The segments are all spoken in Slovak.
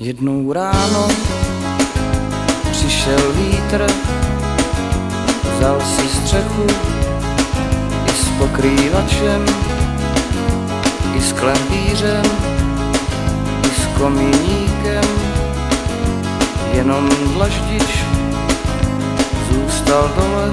Jednou ráno přišel vítr, vzal si střechu i s pokrývačem, i s klempířem, i s komíníkem. Jenom dlaždič zůstal dole.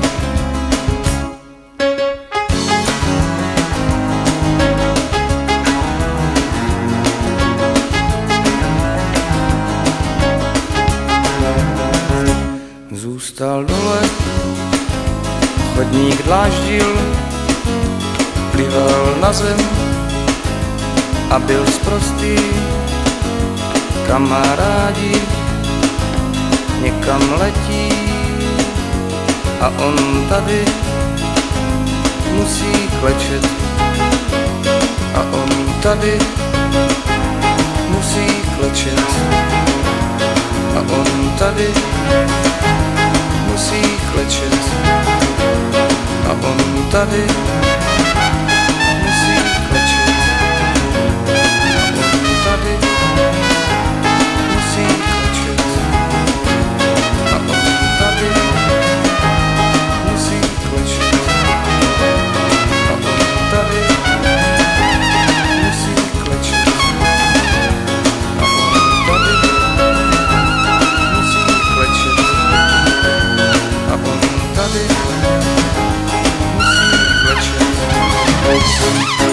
Zůstal dole, chodník dláždil, plival na zem a byl sprostý. Kamarádi někam letí a on tady musí klečet. A on tady musí klečet. A on tady musí klečet. A on tady musí klečet. A on tady musí klečet. A on tady musí klečet. A on tady musí klečet. A on tady musí klečet. A on tady musí klečet.